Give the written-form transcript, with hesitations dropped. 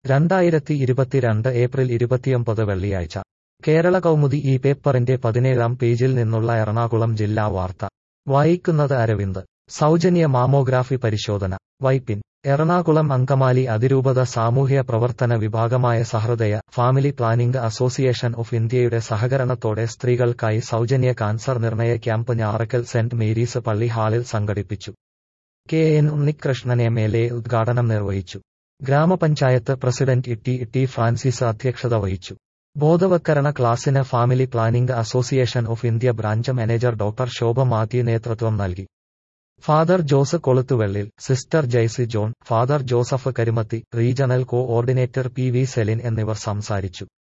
2022 April 29 വെള്ളിയാഴ്ച കേരള കൗമുദി ഈ പേപ്പറിന്റെ 17-ാം പേജിൽ നിന്നുള്ള എറണാകുളം ജില്ലാ വാർത്ത വായിക്കുന്നത് അരവിന്ദ്. സൗജന്യ മാമോഗ്രാഫി പരിശോധന. വൈപ്പിൻ. എറണാകുളം അങ്കമാലി അതിരൂപത സാമൂഹ്യ പ്രവർത്തന വിഭാഗമായ Sahrudaya family planning association of ഇന്ത്യയുടെ സഹകരണത്തോടെ സ്ത്രീകൾക്കായി സൗജന്യ കാൻസർ നിർണയ ക്യാമ്പ് ഞാറക്കൽ സെന്റ് മേരീസ് പള്ളി ഹാളിൽ സംഘടിപ്പിച്ചു. കെ.എൻ. ഉണ്ണികൃഷ്ണൻ എം.എൽ.എ ഉദ്ഘാടനം നിർവഹിച്ചു. ഗ്രാമപഞ്ചായത്ത് പ്രസിഡന്റ് ടി ഫ്രാൻസിസ് അധ്യക്ഷത വഹിച്ചു. ബോധവത്കരണ ക്ലാസിന് family planning association of India branch manager doctor Shobha Mathew നേതൃത്വം നൽകി. Father Jose Koluthuvellil, sister Jaicy John, father Joseph Karumathy, regional coordinator P V. Celine എന്നിവർ സംസാരിച്ചു.